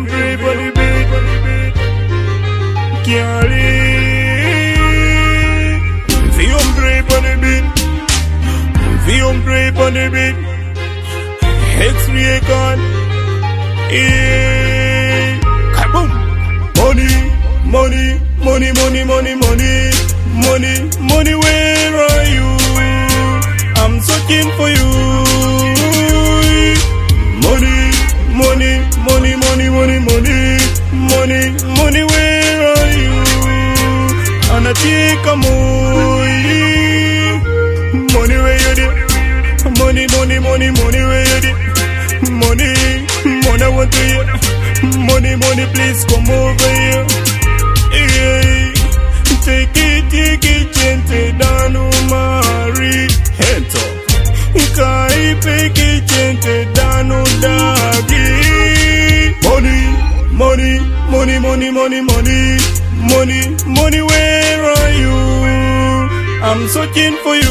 brave on the beat. Can't live. Feel brave on the beat. Feel brave on the beat. X-ray gun. Yeah. Kaboom. Money, money, money, money, money, money, money, money. Where are you? I'm searching for you. Money, money, money, money, money, money, money, money. Where are you? And I take a money. Money where you did? Money, money, money, money where you did? Money, money I want to hear. Money, money, please come over here. Yeah. Take it, gente, dano mari. Hento. Kai peke gente, dano dagi. Money, money, money, money, money, money, money, money. Where are you? I'm searching for you.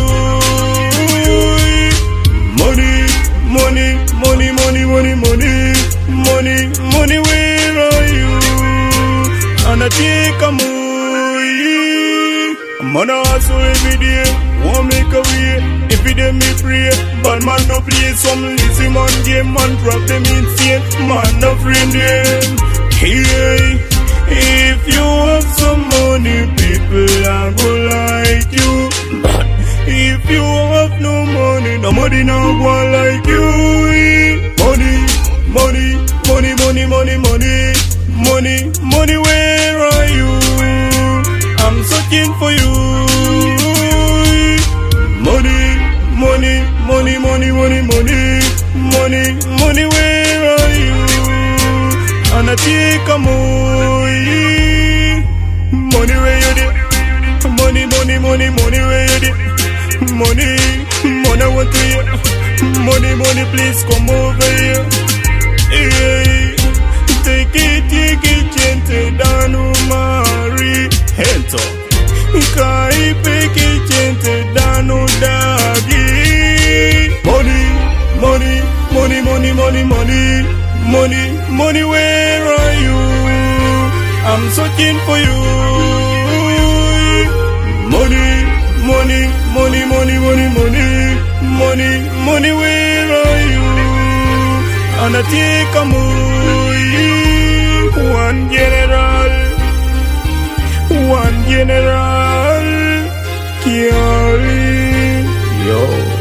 Money, money, money, money, money, money, money, money. Where are you? And I take a money. I'm on a hustle every day. Won't make a way. If it ain't me pray, but man no play some lazy man game. Man drop them insane. Man no friend them. Hey, if you have some money, people are gonna like you. But if you have no money, nobody not gonna like you. Money, money, money, money, money, money, money, money. Where are you? I'm searching for you. Money, money, money, money, money, money, money, money. Where are you? And I take a money. Money where you did? Money, money, money, money. Where you did? Money, money I want to hear. Money, money, please come over here. Yeah. Take it, gente, dano mari. Hento. Kai peke gente, dano dagi. Money, money, money, money, money, money, money, money. Where are you? I'm searching for you. Money, money, money, money, money, money, money, money. Where are you? And I take a money. One general, one general. Yo.